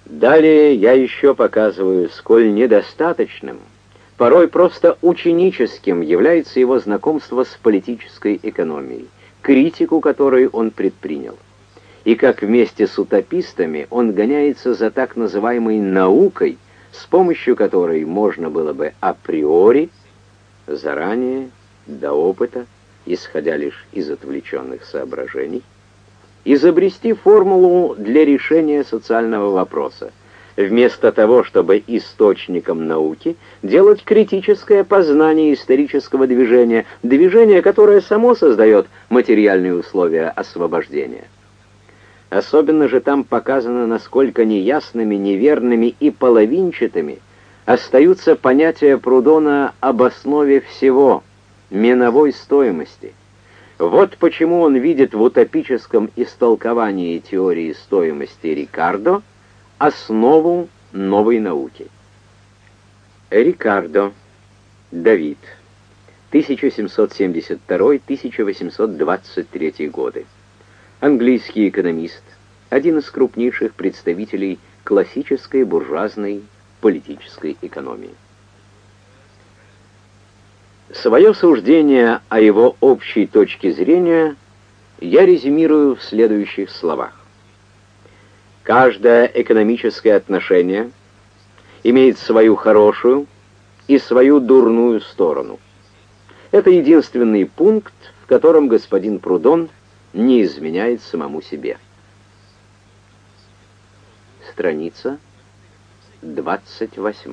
Далее я еще показываю, сколь недостаточным, порой просто ученическим является его знакомство с политической экономией, критику которой он предпринял, и как вместе с утопистами он гоняется за так называемой наукой, с помощью которой можно было бы априори, заранее, до опыта, исходя лишь из отвлеченных соображений, изобрести формулу для решения социального вопроса, вместо того, чтобы источником науки делать критическое познание исторического движения, движение, которое само создает материальные условия освобождения. Особенно же там показано, насколько неясными, неверными и половинчатыми остаются понятия Прудона об основе всего, миновой стоимости. Вот почему он видит в утопическом истолковании теории стоимости Рикардо основу новой науки. Рикардо, Давид, 1772-1823 годы. Английский экономист, один из крупнейших представителей классической буржуазной политической экономии. Свое суждение о его общей точке зрения я резюмирую в следующих словах. Каждое экономическое отношение имеет свою хорошую и свою дурную сторону. Это единственный пункт, в котором господин Прудон не изменяет самому себе. Страница 28.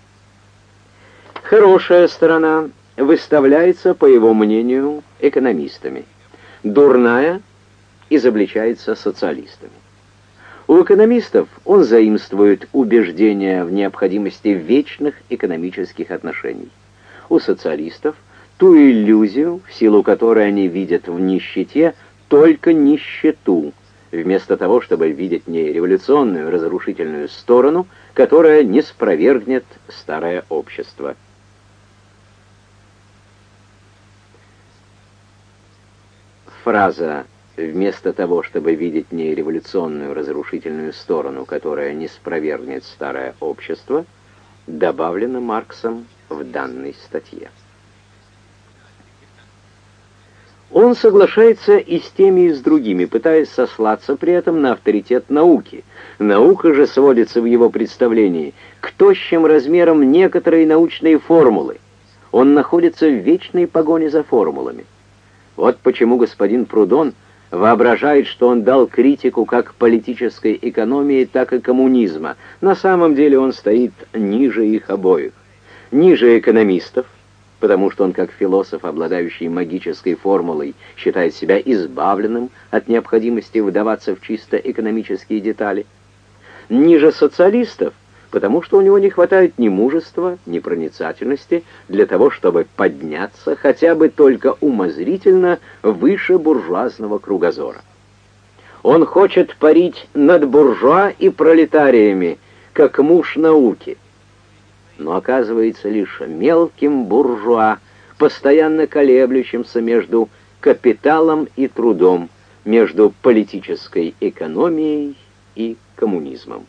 Хорошая сторона выставляется, по его мнению, экономистами. Дурная изобличается социалистами. У экономистов он заимствует убеждения в необходимости вечных экономических отношений. У социалистов ту иллюзию, в силу которой они видят в нищете только нищету, вместо того, чтобы видеть не революционную, разрушительную сторону, которая не спровергнет старое общество. Фраза «вместо того, чтобы видеть не революционную, разрушительную сторону, которая не спровергнет старое общество», добавлена Марксом в данной статье. Он соглашается и с теми, и с другими, пытаясь сослаться при этом на авторитет науки. Наука же сводится в его представлении к тощим размерам некоторой научной формулы. Он находится в вечной погоне за формулами. Вот почему господин Прудон воображает, что он дал критику как политической экономии, так и коммунизма. На самом деле он стоит ниже их обоих. Ниже экономистов, потому что он, как философ, обладающий магической формулой, считает себя избавленным от необходимости вдаваться в чисто экономические детали. Ниже социалистов, потому что у него не хватает ни мужества, ни проницательности для того, чтобы подняться хотя бы только умозрительно выше буржуазного кругозора. Он хочет парить над буржуа и пролетариями, как муж науки, но оказывается лишь мелким буржуа, постоянно колеблющимся между капиталом и трудом, между политической экономией и коммунизмом.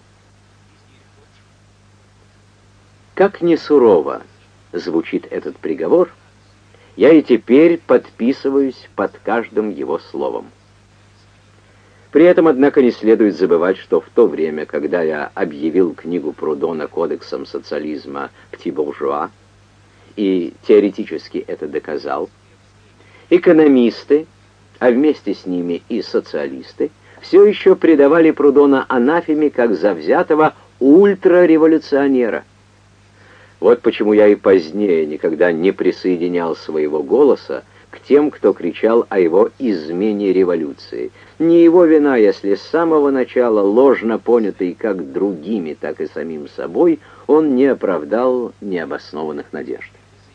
Как ни сурово звучит этот приговор, я и теперь подписываюсь под каждым его словом. При этом, однако, не следует забывать, что в то время, когда я объявил книгу Прудона кодексом социализма «Пти-буржуа», и теоретически это доказал, экономисты, а вместе с ними и социалисты, все еще предавали Прудона анафеме как завзятого ультрареволюционера. Вот почему я и позднее никогда не присоединял своего голоса к тем, кто кричал о его измене революции. Не его вина, если с самого начала, ложно понятый как другими, так и самим собой, он не оправдал необоснованных надежд.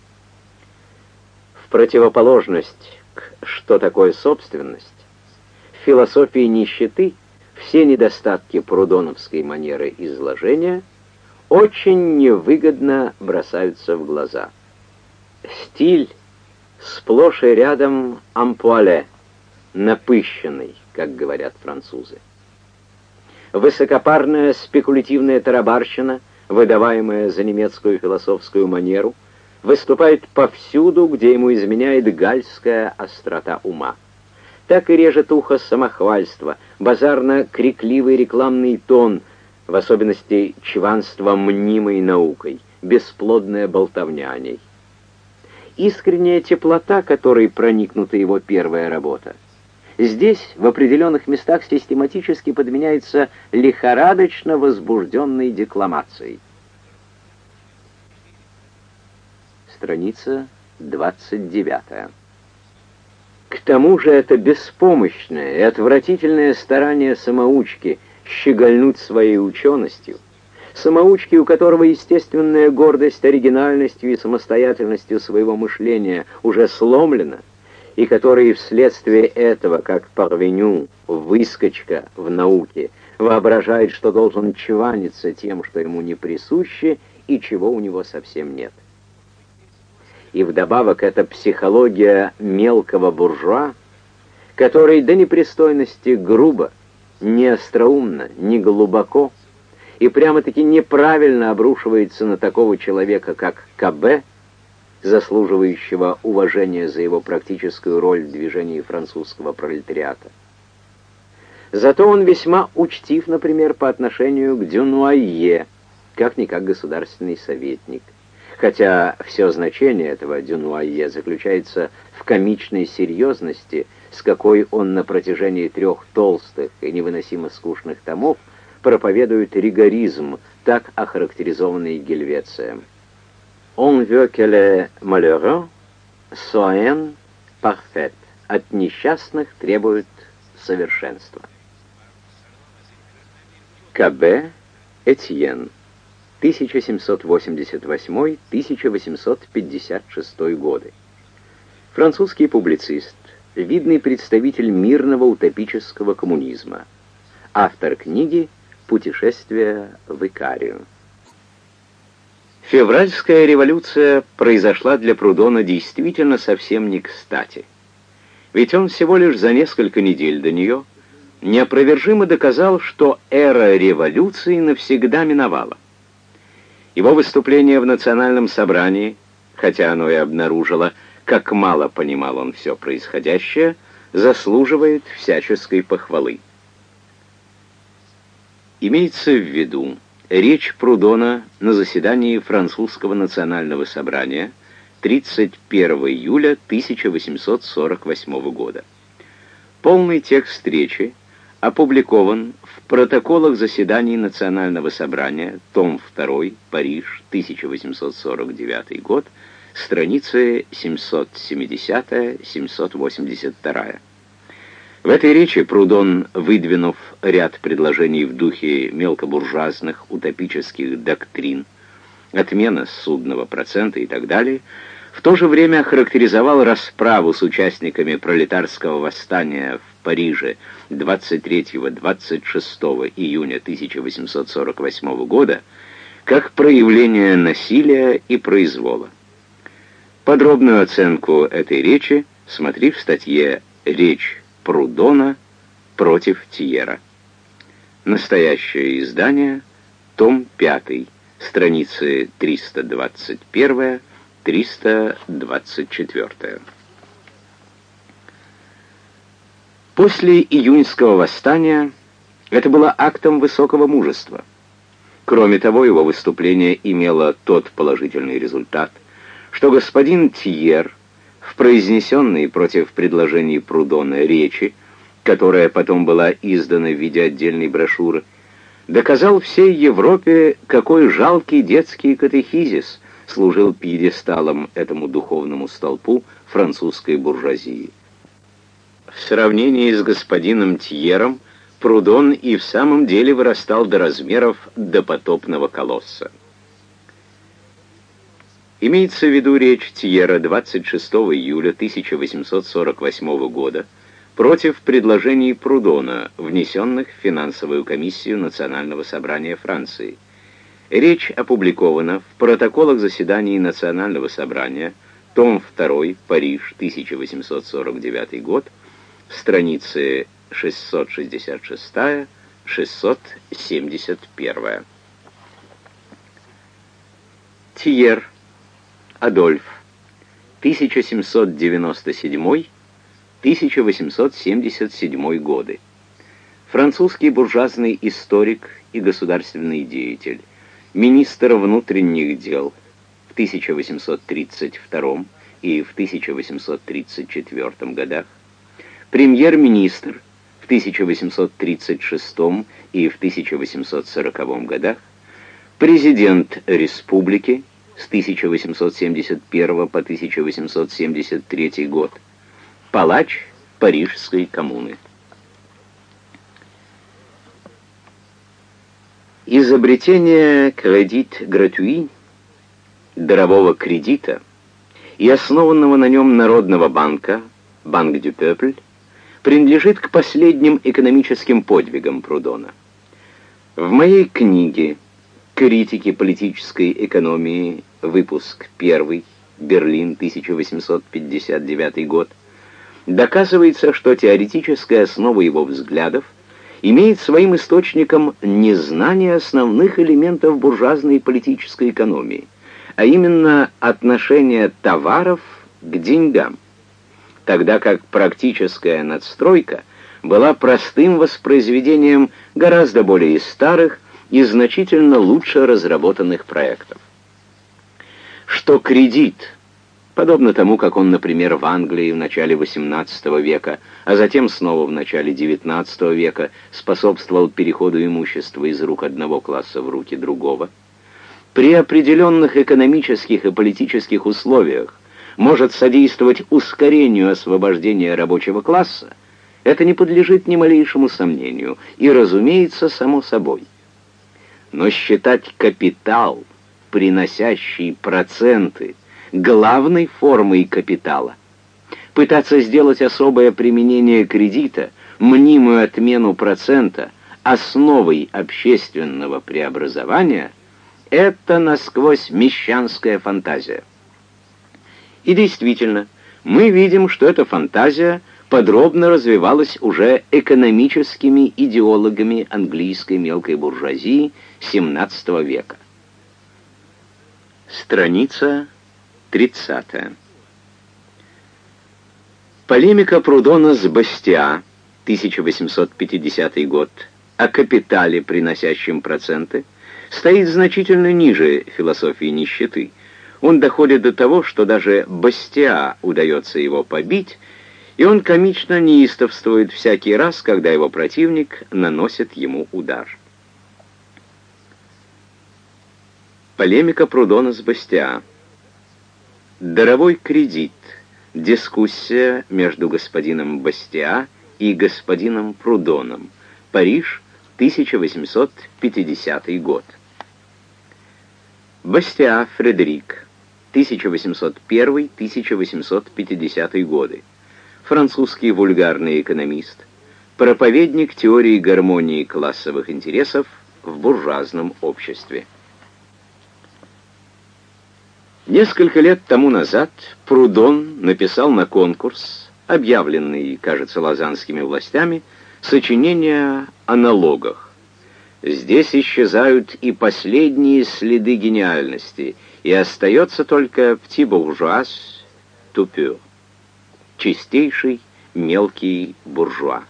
В противоположность к «что такое собственность», в философии нищеты все недостатки прудоновской манеры изложения очень невыгодно бросаются в глаза. Стиль сплошь и рядом ампуале, напыщенный, как говорят французы. высокопарная спекулятивная тарабарщина, выдаваемая за немецкую философскую манеру, выступает повсюду, где ему изменяет гальская острота ума. Так и режет ухо самохвальство, базарно-крикливый рекламный тон, в особенности чванство мнимой наукой, бесплодная болтовня о ней. Искренняя теплота, которой проникнута его первая работа, здесь в определенных местах систематически подменяется лихорадочно возбужденной декламацией. Страница 29. К тому же это беспомощное и отвратительное старание самоучки щегольнуть своей ученостью, самоучки, у которого естественная гордость оригинальностью и самостоятельностью своего мышления уже сломлена, и который вследствие этого, как парвеню, выскочка в науке, воображает, что должен чваниться тем, что ему не присуще и чего у него совсем нет. И вдобавок эта психология мелкого буржуа, который до непристойности грубо, не остроумно, не глубоко и прямо-таки неправильно обрушивается на такого человека, как К.Б., заслуживающего уважения за его практическую роль в движении французского пролетариата. Зато он весьма учтив, например, по отношению к Дюнуайе, как-никак государственный советник. Хотя все значение этого Дюнуайе заключается в комичной серьезности, с какой он на протяжении 3 толстых и невыносимо скучных томов проповедует ригоризм, так охарактеризованный Гельвецием. «On veut que les malheureux soient parfaits». От несчастных требуют совершенства. К.Б. Этьен, 1788-1856 годы. Французский публицист, видный представитель мирного утопического коммунизма. Автор книги «Путешествие в Икарию». Февральская революция произошла для Прудона действительно совсем не кстати. Ведь он всего лишь за несколько недель до нее неопровержимо доказал, что эра революции навсегда миновала. Его выступление в Национальном собрании, хотя оно и обнаружило, как мало понимал он все происходящее, заслуживает всяческой похвалы. Имеется в виду речь Прудона на заседании Французского национального собрания 31 июля 1848 года. Полный текст речи опубликован в протоколах заседаний Национального собрания, том 2, Париж, 1849 год, страницы 770-782. В этой речи Прудон, выдвинув ряд предложений в духе мелкобуржуазных утопических доктрин, отмена судного процента и так далее, в то же время охарактеризовал расправу с участниками пролетарского восстания в Париже 23-26 июня 1848 года как проявление насилия и произвола. Подробную оценку этой речи смотри в статье «Речь Прудона против Тьера». Настоящее издание, том 5, страницы 321-324. После июньского восстания это было актом высокого мужества. Кроме того, его выступление имело тот положительный результат, что господин Тьер в произнесенной против предложений Прудона речи, которая потом была издана в виде отдельной брошюры, доказал всей Европе, какой жалкий детский катехизис служил пьедесталом этому духовному столпу французской буржуазии. В сравнении с господином Тьером Прудон и в самом деле вырастал до размеров допотопного колосса. Имеется в виду речь Тьера 26 июля 1848 года против предложений Прудона, внесенных в финансовую комиссию Национального собрания Франции. Речь опубликована в протоколах заседаний Национального собрания, том 2, Париж, 1849 год, страницы 671. Тьер Адольф, 1797-1877 годы. Французский буржуазный историк и государственный деятель, министр внутренних дел в 1832 и в 1834 годах, премьер-министр в 1836 и в 1840 годах, президент республики с 1871 по 1873 год, палач Парижской коммуны. Изобретение «кредит гратуи» дарового кредита и основанного на нем Народного банка, Банк дю Пепль, принадлежит к последним экономическим подвигам Прудона. В моей книге «Критики политической экономии», выпуск 1, Берлин, 1859 год, доказывается, что теоретическая основа его взглядов имеет своим источником незнание основных элементов буржуазной политической экономии, а именно отношение товаров к деньгам, тогда как практическая надстройка была простым воспроизведением гораздо более старых и значительно лучше разработанных проектов. Что кредит, подобно тому, как он, например, в Англии в начале XVIII века, а затем снова в начале XIX века способствовал переходу имущества из рук одного класса в руки другого, при определенных экономических и политических условиях может содействовать ускорению освобождения рабочего класса, это не подлежит ни малейшему сомнению и, разумеется, само собой. Но считать капитал, приносящий проценты, главной формой капитала, пытаться сделать особое применение кредита, мнимую отмену процента, основой общественного преобразования, это насквозь мещанская фантазия. И действительно, мы видим, что эта фантазия подробно развивалась уже экономическими идеологами английской мелкой буржуазии XVII века. Страница 30. Полемика Прудона с Бастиа, 1850 год, о капитале, приносящем проценты, стоит значительно ниже философии нищеты. Он доходит до того, что даже Бастиа удается его побить, и он комично неистовствует всякий раз, когда его противник наносит ему удар. Полемика Прудона с Бастиа. Даровой кредит. Дискуссия между господином Бастиа и господином Прудоном. Париж, 1850 год. Бастиа Фредерик, 1801-1850 годы. Французский вульгарный экономист, проповедник теории гармонии классовых интересов в буржуазном обществе. Несколько лет тому назад Прудон написал на конкурс, объявленный, кажется, лозаннскими властями, сочинение о налогах. Здесь исчезают и последние следы гениальности, и остается только petit bourgeois tout pur, чистейший мелкий буржуа.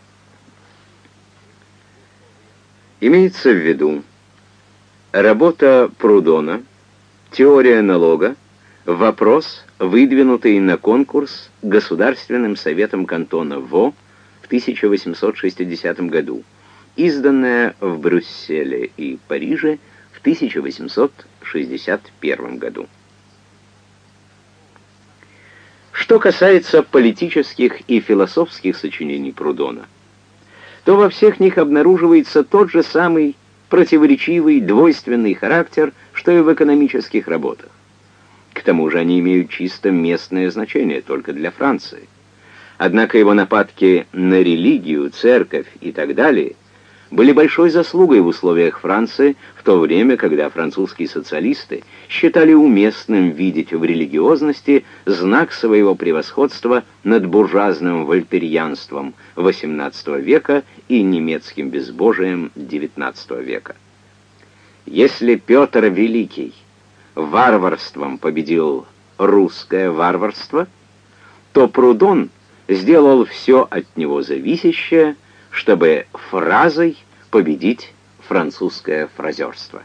Имеется в виду работа Прудона «Теория налога», вопрос, выдвинутый на конкурс Государственным советом кантона Во в 1860 году, изданная в Брюсселе и Париже в 1861 году. Что касается политических и философских сочинений Прудона, то во всех них обнаруживается тот же самый противоречивый, двойственный характер, что и в экономических работах. К тому же они имеют чисто местное значение только для Франции. Однако его нападки на религию, церковь и так далее были большой заслугой в условиях Франции в то время, когда французские социалисты считали уместным видеть в религиозности знак своего превосходства над буржуазным вольтерьянством XVIII века и немецким безбожием XIX века. Если Петр Великий варварством победил русское варварство, то Прудон сделал все от него зависящее, чтобы фразой победить французское фразерство.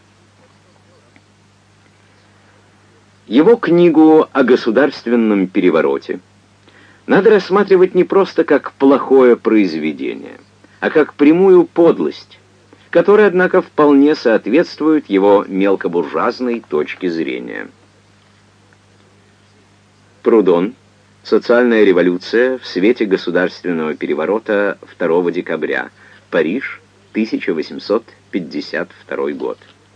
Его книгу о государственном перевороте надо рассматривать не просто как плохое произведение, а как прямую подлость, которая, однако, вполне соответствует его мелкобуржуазной точке зрения. Прудон. Социальная революция в свете государственного переворота 2 декабря. Париж, 1852 год.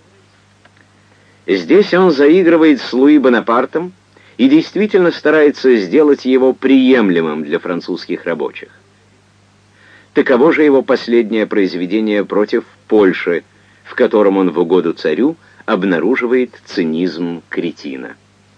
Здесь он заигрывает с Луи Бонапартом и действительно старается сделать его приемлемым для французских рабочих. Таково же его последнее произведение против Польши, в котором он в угоду царю обнаруживает цинизм кретина.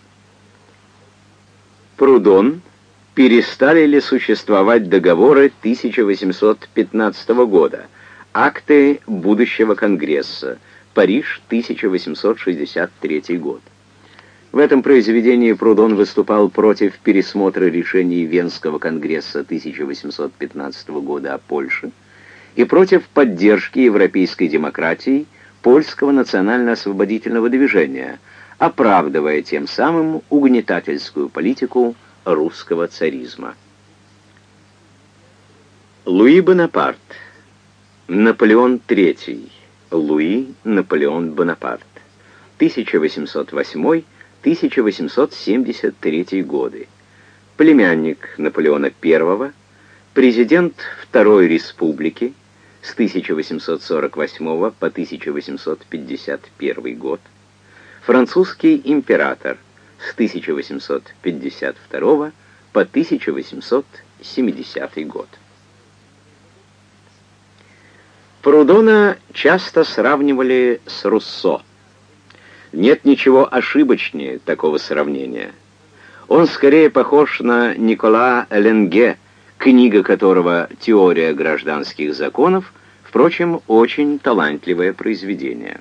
Прудон. Перестали ли существовать договоры 1815 года, акты будущего Конгресса, Париж, 1863 год. В этом произведении Прудон выступал против пересмотра решений Венского конгресса 1815 года о Польше и против поддержки европейской демократии польского национально-освободительного движения, оправдывая тем самым угнетательскую политику русского царизма. Луи Бонапарт. Наполеон III. Луи Наполеон Бонапарт. 1808-1873 годы. Племянник Наполеона I, президент Второй Республики с 1848 по 1851 год, французский император с 1852 по 1870 год. Прудона часто сравнивали с Руссо. Нет ничего ошибочнее такого сравнения. Он скорее похож на Никола Ленге, книга которого «Теория гражданских законов», впрочем, очень талантливое произведение.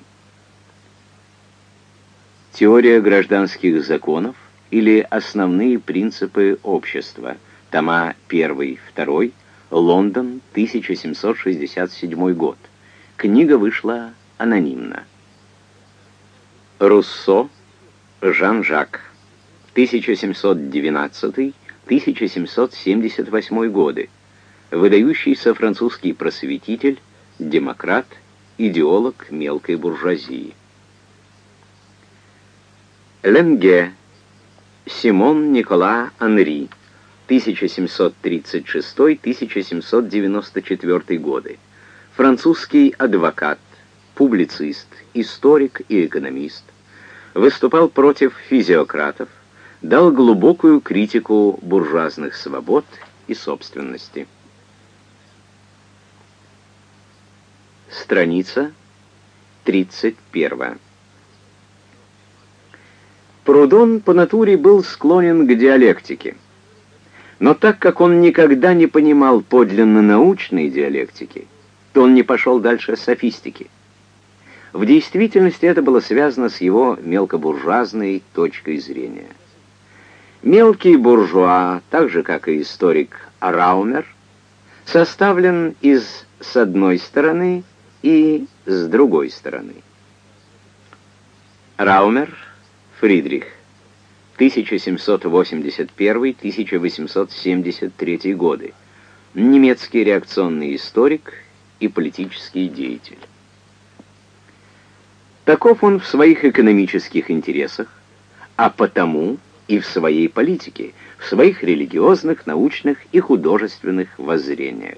«Теория гражданских законов» или «Основные принципы общества», тома 1-2, Лондон, 1767 год. Книга вышла анонимно. Руссо, Жан-Жак, 1719-1778 годы. Выдающийся французский просветитель, демократ, идеолог мелкой буржуазии. Ленге, Симон Никола Анри, 1736-1794 годы. Французский адвокат, публицист, историк и экономист. Выступал против физиократов, дал глубокую критику буржуазных свобод и собственности. Страница 31. Прудон по натуре был склонен к диалектике. Но так как он никогда не понимал подлинно научной диалектики, то он не пошел дальше софистики. В действительности это было связано с его мелкобуржуазной точкой зрения. Мелкий буржуа, так же как и историк Раумер, составлен из с одной стороны и с другой стороны. Раумер Фридрих, 1781-1873 годы, немецкий реакционный историк и политический деятель. Таков он в своих экономических интересах, а потому и в своей политике, в своих религиозных, научных и художественных воззрениях.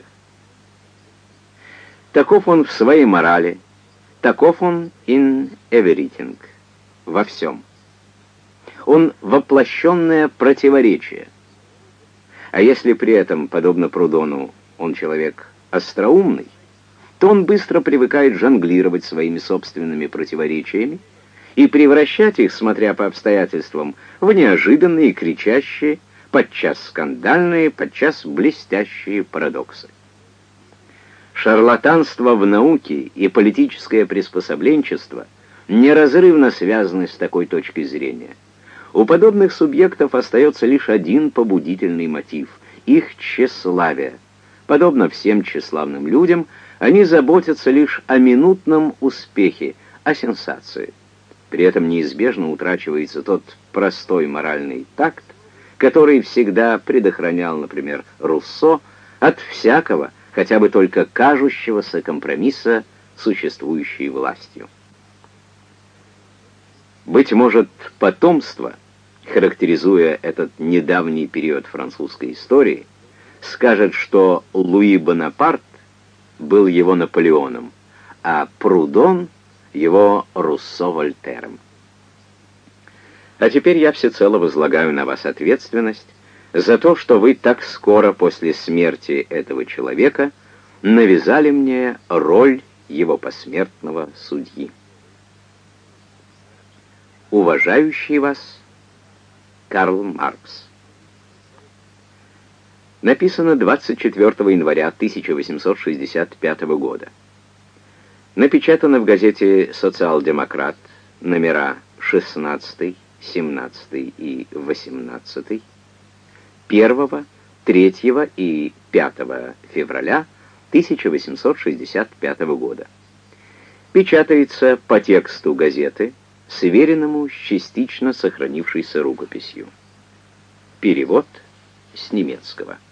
Таков он в своей морали, таков он in everything, во всем. Он воплощенное противоречие. А если при этом, подобно Прудону, он человек остроумный, то он быстро привыкает жонглировать своими собственными противоречиями и превращать их, смотря по обстоятельствам, в неожиданные, кричащие, подчас скандальные, подчас блестящие парадоксы. Шарлатанство в науке и политическое приспособленчество неразрывно связаны с такой точки зрения. У подобных субъектов остается лишь один побудительный мотив — их тщеславие. Подобно всем тщеславным людям, они заботятся лишь о минутном успехе, о сенсации. При этом неизбежно утрачивается тот простой моральный такт, который всегда предохранял, например, Руссо от всякого, хотя бы только кажущегося компромисса с существующей властью. Быть может, потомство, характеризуя этот недавний период французской истории, скажет, что Луи Бонапарт был его Наполеоном, а Прудон — его Руссо-Вольтером. А теперь я всецело возлагаю на вас ответственность за то, что вы так скоро после смерти этого человека навязали мне роль его посмертного судьи. Уважающий вас Карл Маркс. Написано 24 января 1865 года. Напечатано в газете «Социал-демократ» номера 16, 17 и 18, 1, 3 и 5 февраля 1865 года. Печатается по тексту газеты, сверенному с частично сохранившейся рукописью. Перевод с немецкого.